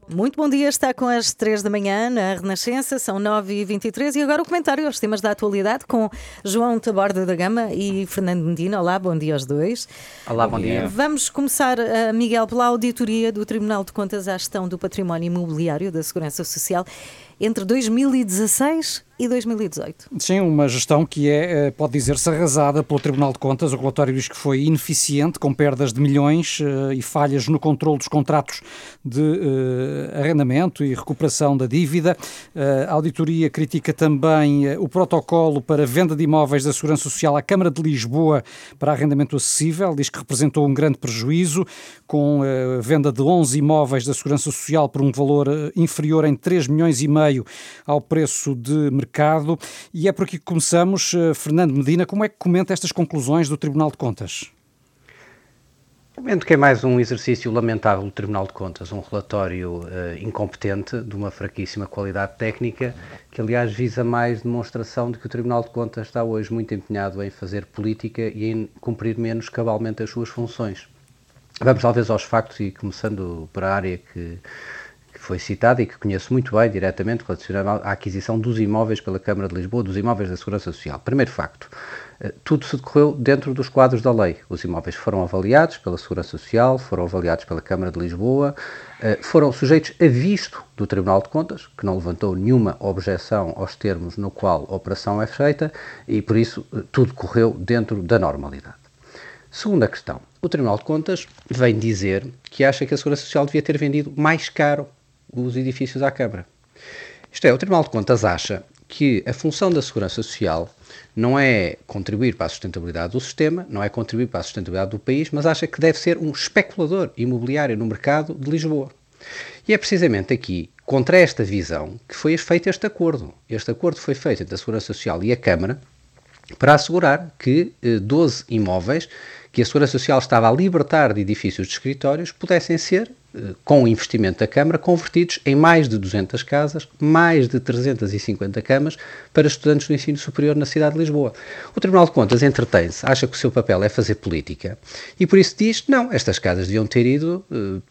Muito bom dia, está com as 3 da manhã na Renascença, são 9h23 e agora o comentário aos temas da atualidade com João Taborda da Gama e Fernando Medina. Olá, bom dia aos dois. Olá, bom dia. Vamos começar, Miguel, pela auditoria do Tribunal de Contas à gestão do património imobiliário da Segurança Social entre 2016 e 2018. Sim, uma gestão que pode dizer-se arrasada pelo Tribunal de Contas. O relatório diz que foi ineficiente, com perdas de milhões e falhas no controle dos contratos de arrendamento e recuperação da dívida. A auditoria critica também o protocolo para venda de imóveis da Segurança Social à Câmara de Lisboa para arrendamento acessível. Diz que representou um grande prejuízo, com a venda de 11 imóveis da Segurança Social por um valor inferior em 3,5 milhões ao preço de mercado. E é por aqui que começamos. Fernando Medina, como é que comenta estas conclusões do Tribunal de Contas? Comento que é mais um exercício lamentável do Tribunal de Contas, um relatório incompetente, de uma fraquíssima qualidade técnica, que aliás visa mais demonstração de que o Tribunal de Contas está hoje muito empenhado em fazer política e em cumprir menos cabalmente as suas funções. Vamos talvez aos factos e começando por a área que foi citada e que conheço muito bem diretamente, relacionada à aquisição dos imóveis pela Câmara de Lisboa, dos imóveis da Segurança Social. Primeiro facto, tudo se decorreu dentro dos quadros da lei. Os imóveis foram avaliados pela Segurança Social, foram avaliados pela Câmara de Lisboa, foram sujeitos a visto do Tribunal de Contas, que não levantou nenhuma objeção aos termos no qual a operação é feita e, por isso, tudo correu dentro da normalidade. Segunda questão, o Tribunal de Contas vem dizer que acha que a Segurança Social devia ter vendido mais caro os edifícios à Câmara. Isto é, o Tribunal de Contas acha que a função da Segurança Social não é contribuir para a sustentabilidade do sistema, não é contribuir para a sustentabilidade do país, mas acha que deve ser um especulador imobiliário no mercado de Lisboa. E é precisamente aqui, contra esta visão, que foi feito este acordo. Este acordo foi feito entre a Segurança Social e a Câmara para assegurar que 12 imóveis que a Segurança Social estava a libertar de edifícios de escritórios pudessem ser, com o investimento da Câmara, convertidos em mais de 200 casas, mais de 350 camas para estudantes do ensino superior na cidade de Lisboa. O Tribunal de Contas entretém-se, acha que o seu papel é fazer política e por isso diz, não, estas casas deviam ter ido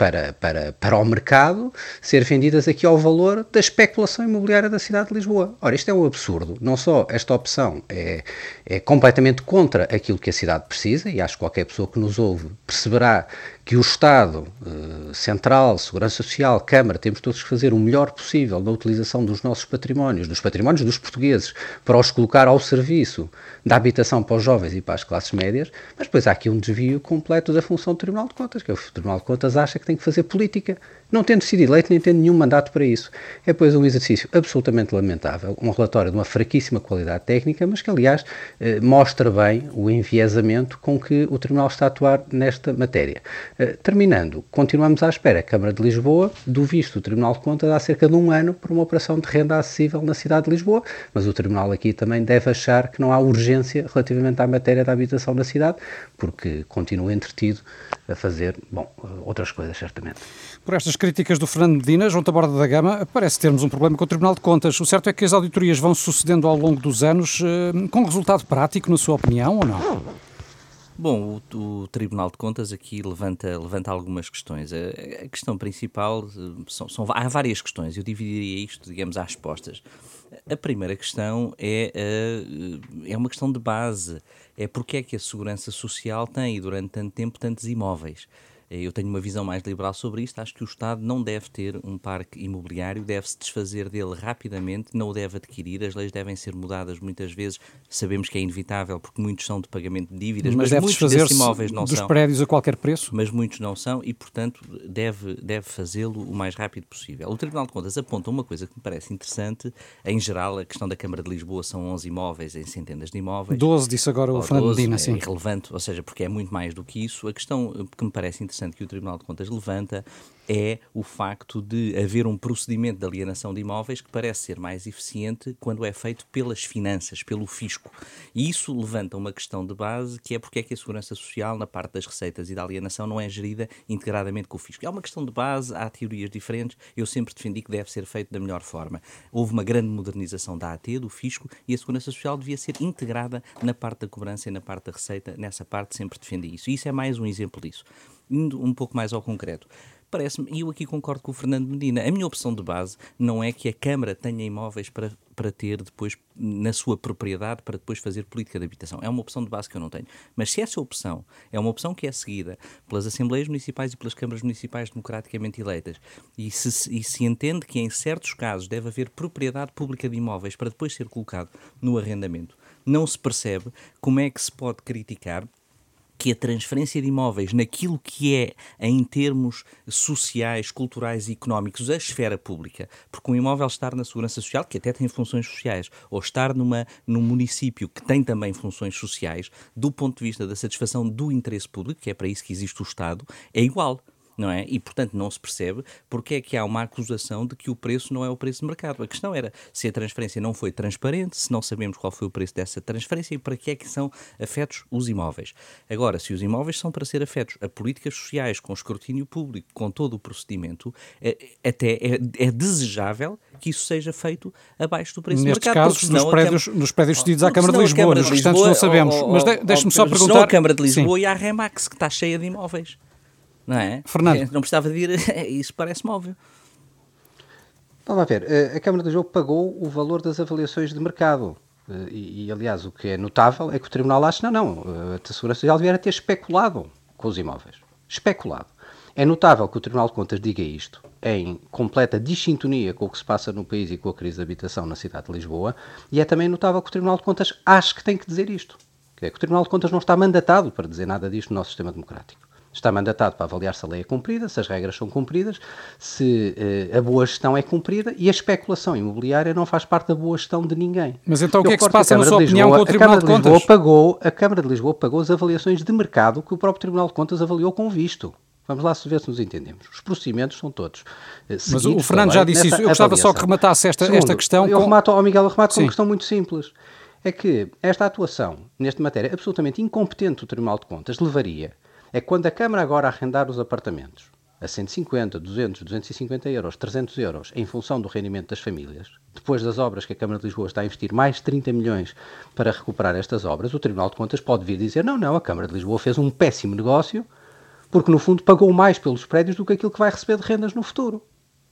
para o mercado, ser vendidas aqui ao valor da especulação imobiliária da cidade de Lisboa. Ora, isto é um absurdo. Não só esta opção é completamente contra aquilo que a cidade precisa, e acho que qualquer pessoa que nos ouve perceberá que o Estado, Central, Segurança Social, Câmara, temos todos que fazer o melhor possível na utilização dos nossos patrimónios, dos patrimónios dos portugueses, para os colocar ao serviço da habitação para os jovens e para as classes médias, mas depois há aqui um desvio completo da função do Tribunal de Contas, que o Tribunal de Contas acha que tem que fazer política, não tendo sido eleito nem tendo nenhum mandato para isso. É, pois, um exercício absolutamente lamentável, um relatório de uma fraquíssima qualidade técnica, mas que, aliás, mostra bem o enviesamento com que o Tribunal está a atuar nesta matéria. Terminando, continuamos à espera, Câmara de Lisboa, do visto do Tribunal de Contas há cerca de um ano por uma operação de renda acessível na cidade de Lisboa, mas o Tribunal aqui também deve achar que não há urgência relativamente à matéria da habitação na cidade, porque continua entretido a fazer, outras coisas, certamente. Por estas críticas do Fernando Medina, João Taborda da Gama, parece termos um problema com o Tribunal de Contas. O certo é que as auditorias vão sucedendo ao longo dos anos, com resultado prático, na sua opinião, ou não? Bom, o Tribunal de Contas aqui levanta algumas questões. A questão principal, há várias questões, eu dividiria isto, digamos, às postas. A primeira questão é uma questão de base, é porque é que a Segurança Social tem, durante tanto tempo, tantos imóveis. Eu tenho uma visão mais liberal sobre isto. Acho que o Estado não deve ter um parque imobiliário, deve-se desfazer dele rapidamente, não o deve adquirir, as leis devem ser mudadas muitas vezes, sabemos que é inevitável porque muitos são de pagamento de dívidas, mas muitos desses imóveis não são. Dos prédios a qualquer preço? Mas muitos não são e, portanto, deve fazê-lo o mais rápido possível. O Tribunal de Contas aponta uma coisa que me parece interessante, em geral, a questão da Câmara de Lisboa são 11 imóveis em centenas de imóveis. 12, disse agora o Fernando Medina, sim. É irrelevante, ou seja, porque é muito mais do que isso. A questão que me parece interessante que o Tribunal de Contas levanta é o facto de haver um procedimento de alienação de imóveis que parece ser mais eficiente quando é feito pelas finanças, pelo fisco. E isso levanta uma questão de base, que é porque é que a Segurança Social, na parte das receitas e da alienação, não é gerida integradamente com o fisco. É uma questão de base, há teorias diferentes, eu sempre defendi que deve ser feito da melhor forma. Houve uma grande modernização da AT, do fisco, e a Segurança Social devia ser integrada na parte da cobrança e na parte da receita. Nessa parte sempre defendi isso. E isso é mais um exemplo disso. Indo um pouco mais ao concreto. parece-me, e eu aqui concordo com o Fernando Medina, a minha opção de base não é que a Câmara tenha imóveis para ter depois na sua propriedade, para depois fazer política de habitação. É uma opção de base que eu não tenho. Mas se essa opção é uma opção que é seguida pelas Assembleias Municipais e pelas Câmaras Municipais democraticamente eleitas, e se entende que em certos casos deve haver propriedade pública de imóveis para depois ser colocado no arrendamento, não se percebe como é que se pode criticar que a transferência de imóveis naquilo que é, em termos sociais, culturais e económicos, a esfera pública, porque um imóvel estar na Segurança Social, que até tem funções sociais, ou estar num município que tem também funções sociais, do ponto de vista da satisfação do interesse público, que é para isso que existe o Estado, é igual. Não é? E, portanto, não se percebe porque é que há uma acusação de que o preço não é o preço de mercado. A questão era se a transferência não foi transparente, se não sabemos qual foi o preço dessa transferência e para que é que são afetos os imóveis. Agora, se os imóveis são para ser afetos a políticas sociais, com escrutínio público, com todo o procedimento, até é desejável que isso seja feito abaixo do preço de mercado. Nestes casos, nos prédios cedidos à Câmara de Lisboa, nos restantes não sabemos. Mas deixe-me só perguntar... Não a Câmara de Lisboa. Sim. E à Remax, que está cheia de imóveis. Não é? Fernando. Não precisava de ir, isso parece-me óbvio. Vamos lá ver, a Câmara de Lisboa pagou o valor das avaliações de mercado e, aliás, o que é notável é que o Tribunal acha, não, a Segurança Social devia ter especulado com os imóveis. Especulado. É notável que o Tribunal de Contas diga isto em completa dissintonia com o que se passa no país e com a crise de habitação na cidade de Lisboa, e é também notável que o Tribunal de Contas ache que tem que dizer isto. É que o Tribunal de Contas não está mandatado para dizer nada disto no nosso sistema democrático. Está mandatado para avaliar se a lei é cumprida, se as regras são cumpridas, se a boa gestão é cumprida, e a especulação imobiliária não faz parte da boa gestão de ninguém. Mas então o que é que se passa, na sua opinião, com o Tribunal de Contas? A Câmara de Lisboa pagou as avaliações de mercado que o próprio Tribunal de Contas avaliou com visto. Vamos lá ver se nos entendemos. Os procedimentos são todos seguidos. Mas o Fernando já disse isso. Eu gostava só que rematasse esta questão. Eu remato com uma questão muito simples. É que esta atuação, nesta matéria, absolutamente incompetente do Tribunal de Contas, levaria... É quando a Câmara agora arrendar os apartamentos a 150, 200, 250 euros, 300 euros, em função do rendimento das famílias, depois das obras que a Câmara de Lisboa está a investir mais 30 milhões para recuperar estas obras, o Tribunal de Contas pode vir dizer não, a Câmara de Lisboa fez um péssimo negócio porque, no fundo, pagou mais pelos prédios do que aquilo que vai receber de rendas no futuro.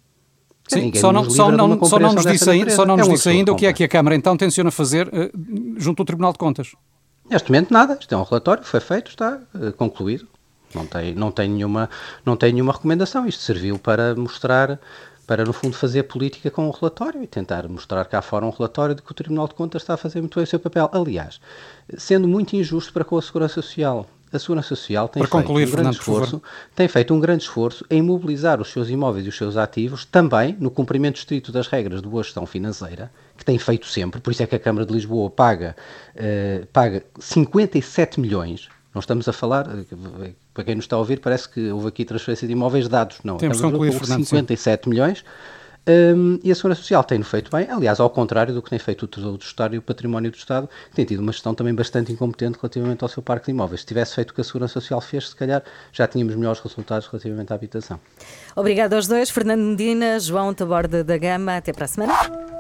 Sim, só não nos disse ainda o que é que a Câmara então tenciona fazer junto ao Tribunal de Contas. Neste momento nada, isto é um relatório que foi feito, está concluído, não tem nenhuma recomendação, isto serviu para mostrar, para no fundo fazer política com o relatório e tentar mostrar cá fora um relatório de que o Tribunal de Contas está a fazer muito bem o seu papel. Aliás, sendo muito injusto para com a Segurança Social. A Segurança Social tem feito um grande esforço em mobilizar os seus imóveis e os seus ativos também no cumprimento estrito das regras de boa gestão financeira, que tem feito sempre, por isso é que a Câmara de Lisboa paga 57 milhões, não estamos a falar, para quem nos está a ouvir, parece que houve aqui transferência de imóveis dados, não, temos que concluir, Fernando, 57 milhões, e a Segurança Social tem-no feito bem, aliás, ao contrário do que tem feito o Tesouro do Estado e o Património do Estado, que tem tido uma gestão também bastante incompetente relativamente ao seu parque de imóveis. Se tivesse feito o que a Segurança Social fez, se calhar já tínhamos melhores resultados relativamente à habitação. Obrigado aos dois, Fernando Medina, João Taborda da Gama, até para a semana.